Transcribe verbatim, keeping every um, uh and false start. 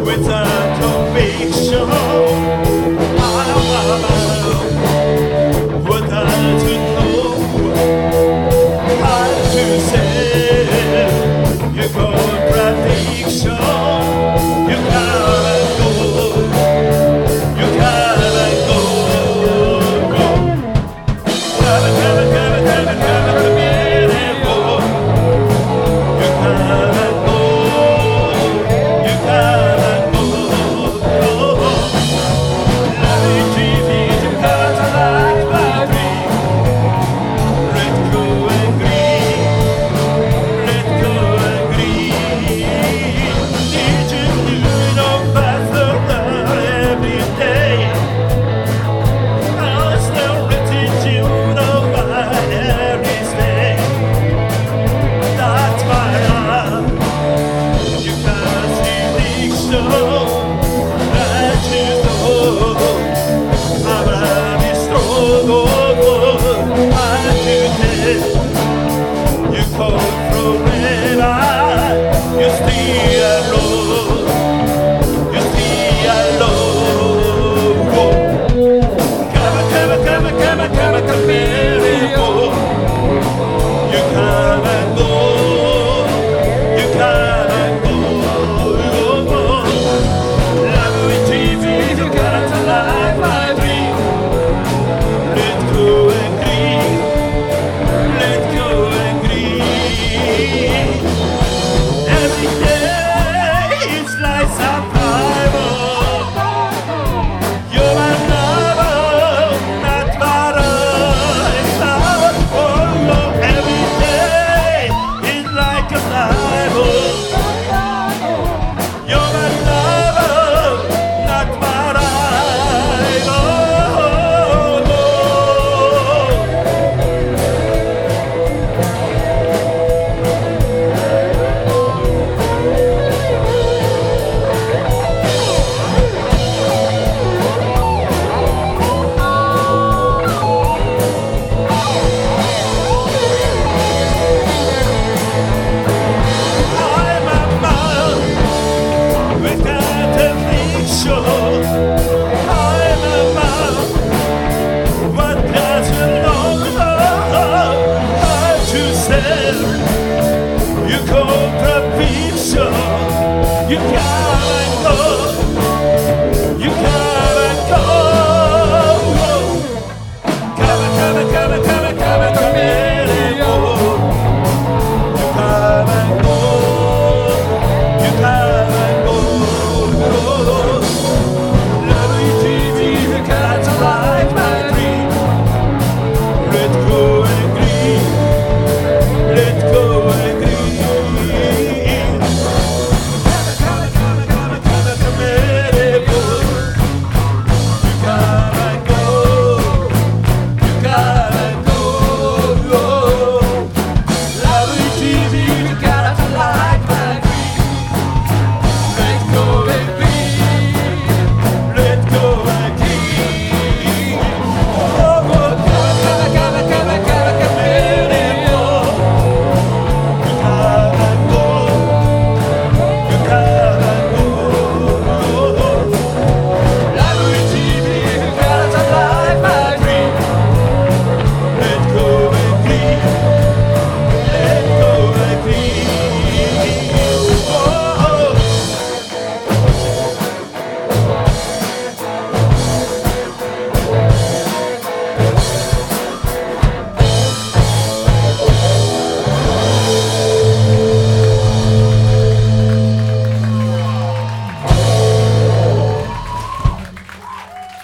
without conviction. What I to know, how to say your contradiction. You gotta go, you gotta go, go. Gotta, gotta, gotta, gotta, gotta, come in and go. You gotta go, you gotta go, go. Love you, Jesus, you gotta like my dream. Let go and grieve, let go and grieve. Did you do no faster every day? I still written you know by every stay. That's why I, you can't see the show that you know. I'm a struggle, I do you call from red eye, you stay alone, you stay alone. Come, come, come, come, come, come, baby, go. You gotta go, you gotta go. Love with Jesus, you gotta like my dream. Let go and grieve, let go and grieve. Every day it's like survival. You're my lover, not my rival. Oh, no, every day is like a Bible. You're my lover, not my rival. I'm a man without a picture. I'm a man what doesn't know how to say. You contradiction. You gotta go,